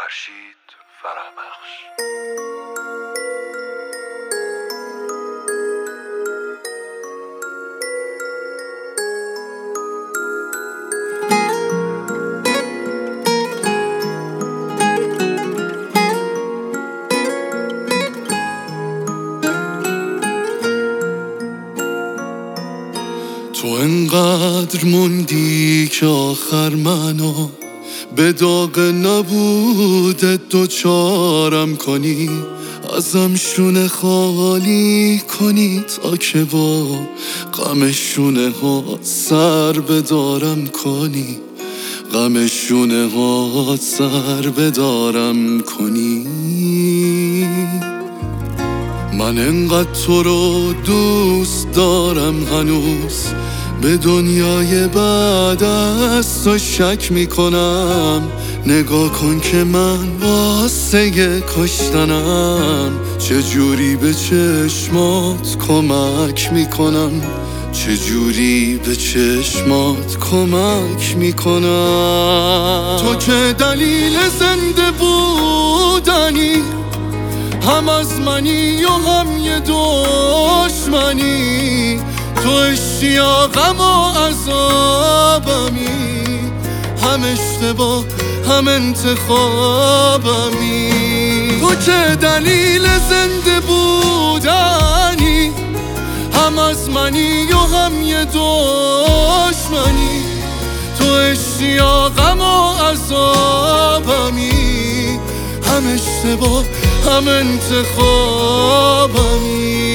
فرشید فرهبخش. تو انقدر موندی که آخر منو به داغ نبوده دوچارم کنی، ازم شونه خالی کنی تا که با غم شونه ها سر بدارم کنی، غم شونه ها سر بدارم کنی. من انقدر تو رو دوست دارم هنوز، به دنیای بعد از تو شک میکنم. نگاه کن که من واسه کشتنم چجوری به چشمات کمک میکنم، چجوری به چشمات کمک میکنم. تو که دلیل زنده بودنی، هم از منی و هم یه دشمنی. تو اشتیاقم و عذابمی، هم اشتباه هم انتخابمی. تو که دلیل زنده بودنی، هم از منی و هم یه دشمنی. تو اشتیاقم و عذابمی، هم اشتباه هم انتخابمی.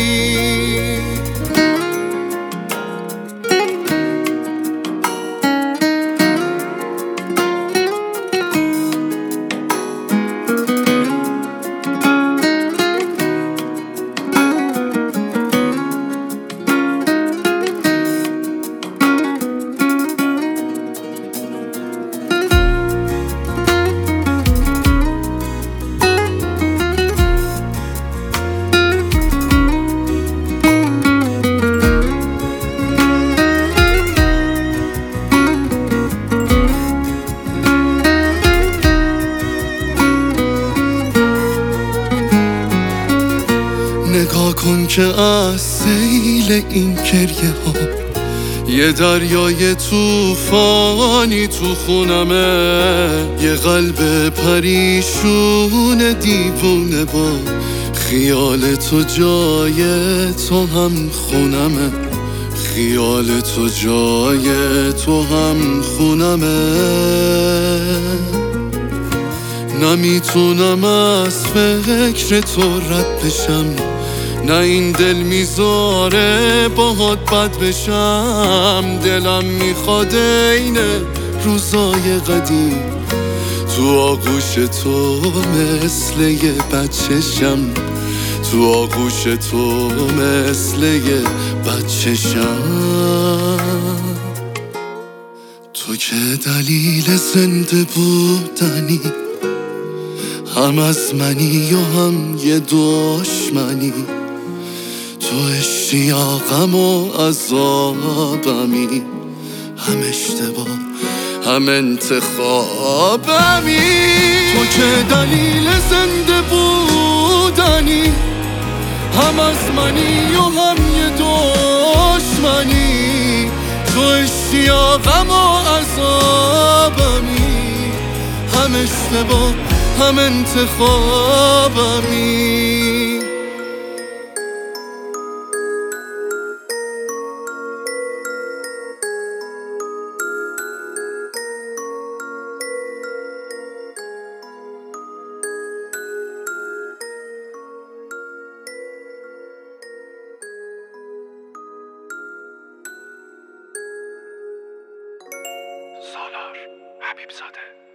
نگاه کن که از سیل این گریه ها یه دریای توفانی تو خونمه. یه قلب پریشون دیوونه با خیال تو جای تو هم خونمه، خیال تو جای تو هم خونمه. نمیتونم از فکر تو رد بشم، نه این دل میذاره باهات بد بشم. دلم میخواد این روزای قدیم تو آغوش تو مثل یه بچه‌شم، تو آغوش تو مثل یه بچه‌شم. تو که دلیل زنده بودنی، هم از منی و هم یه دشمنی. تو اشتیاقم و عذابمی، هم اشتباه هم انتخابمی. تو که دلیل زنده بودنی، هم از منی و هم یه دشمنی. تو اشتیاقم و عذابمی، هم اشتباه هم انتخابمی. سالار حبیبزاده.